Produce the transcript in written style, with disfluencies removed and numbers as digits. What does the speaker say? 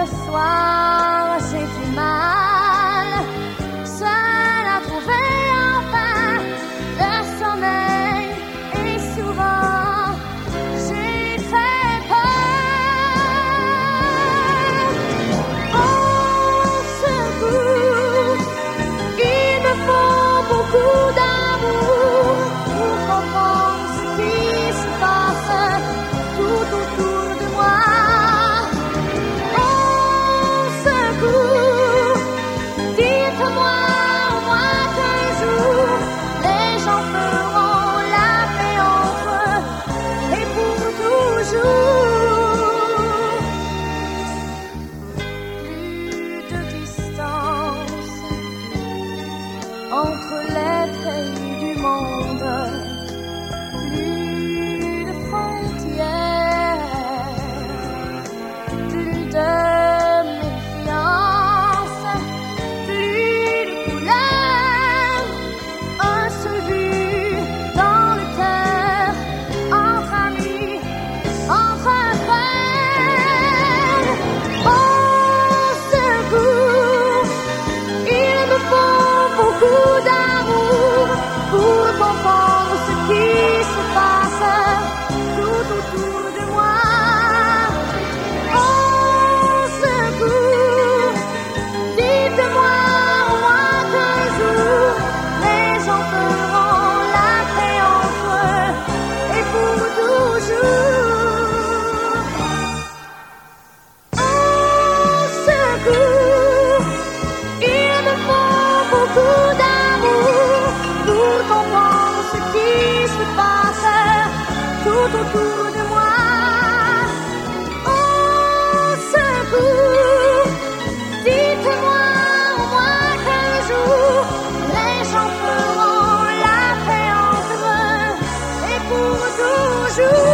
soir, j'ai du mal seul à trouver enfin le sommeil. Et souvent, j'ai très peur. Au secours, il me faut beaucoup d'amour pour comprendre ce qui se passe tout autour de moi. Dites-moi au moins qu'un jour les gens feront la paix entre eux et pour toujours. Plus de distance entre l'être et du monde, plus de frontières, plus de autour de moi. Au secours, dites-moi au moins qu'un jour les gens feront la paix entre eux et pour toujours.